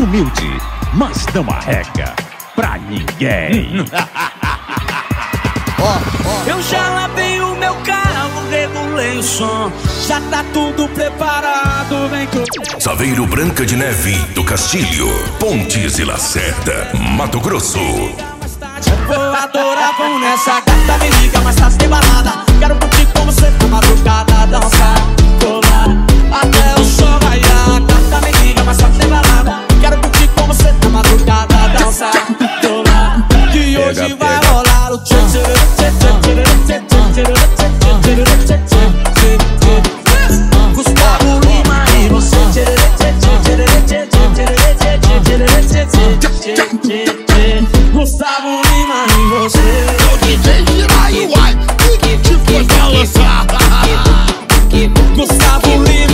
humilde, mas não arrega pra ninguém. Eu já lavei o meu carro, regulei o som, já tá tudo preparado, vem que eu... Saveiro Branca de Neve do Castilho, Pontes e Lacerda, Mato Grosso. Vou adorar, vamos nessa gata, me liga, mas tá sem balada. Quero curtir com você na madrugada, dançar, colar, até o sol raiar. Gata, me liga, mas tá sem balada. Quero curtir com você na madrugada, dançar, colar, que hoje vai rolar o tchê tchê tchê tchê tchê tchê tchê tchê tchê. Gustavo Lima e você tchê tchê tchê tchê tchê tchê tchê tchê tchê. Gustavo Lima e você. O DJ gira aí, uai, que foi balançar. Gustavo Lima.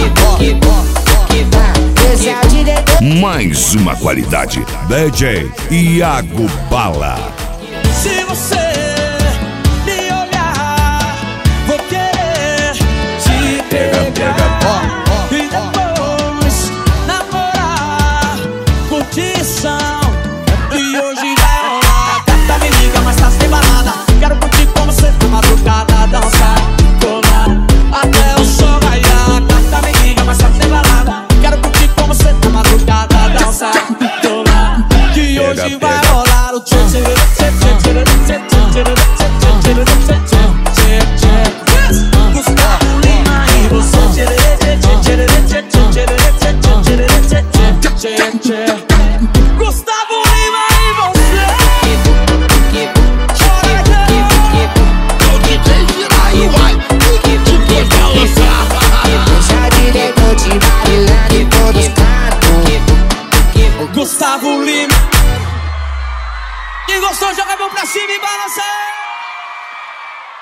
Mais uma qualidade, DJ Iago Bala. Se você me olhar, vou querer te pegar e depois namorar, curtição. E hoje vai rolar. Gata, me liga, mas tá sem balada. Quero curtir com você na madrugada, dançar, colar, até o sol raiar. Gata, me liga, mas tá sem balada. Quero curtir com você na madrugada, dançar, colar, que hoje vai rolar o tchê tchê tchê tchê tchê tchê tchê tchê tchê. Gustavo Lima e você tchê tchê tchê tchê tchê tchê tchê. Gustavo Lima e você. O DJ gira aí, uai, que foi balançar. Deixa diretor de bailar em todos cantos. Gustavo Lima. Quem gostou, joga a mão pra cima e balança.